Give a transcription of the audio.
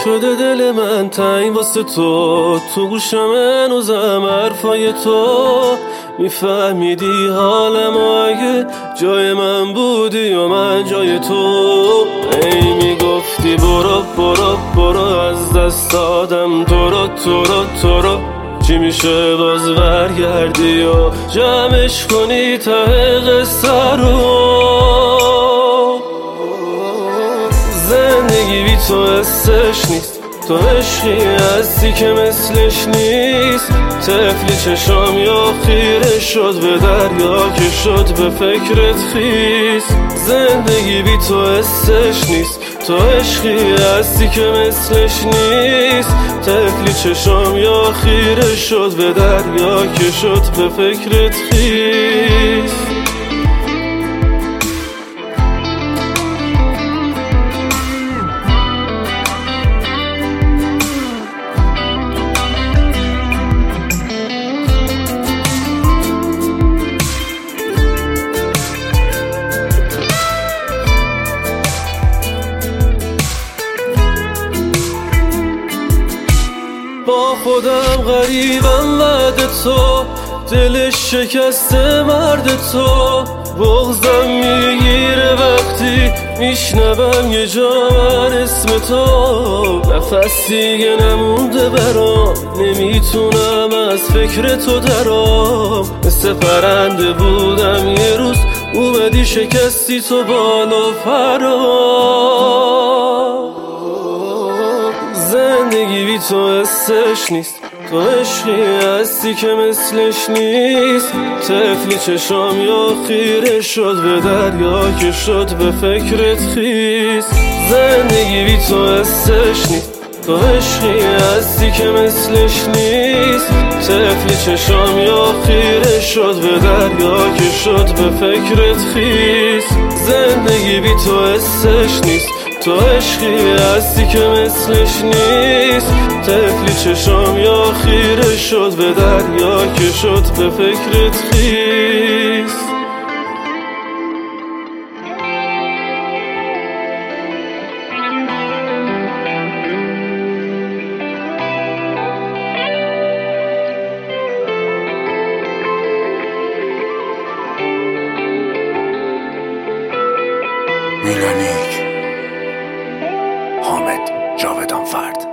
شده دل من تنگ واسه تو گوشم هنوزم حرفای تو. میفهمیدی حالم و اگه جای من بودی و من جای تو. ای میگفتی برو برو برو از دست دادم تو رو چی میشه باز برگردی و جمعش کنی ته قصه رو. زندگی بی تو حسش نیست، تو عشقی هستی که مثلش نیست. طفلی چشام یا خیره شد به دریا که شد به فکرت خیس. زندگی بی تو حسش نیست، تو عشقی هستی که مثلش نیست. طفلی چشام یا خیره شد به دریا که شد به فکرت خیس. با خودم غریبم بعد تو، دلش شکسته مرد تو. بغضم میگیره وقتی میشنوم یه جا من اسم تو. نفس دیگه نمونده برام، نمیتونم از فکر تو درام. مثل پرنده بودم یه روز اومدی شکستی تو بالا فرام. زندگی بی تو حسش نیست، تو عشقی هستی که مثلش نیست. طفلی چشام یا خیره شد به دریا که شد به فکرت خیس. زندگی بی تو حسش نیست، تو عشقی هستی که مثلش نیست. طفلی چشام یا خیره شد به دریا که شد به فکرت خیس. زندگی بی تو حسش نیست، تو عشقی هستی که مثلش نیست. طفلی چشام یا خیره شد به دریا که شد به فکرت خیس. میلانیک حامد جاودان فرد.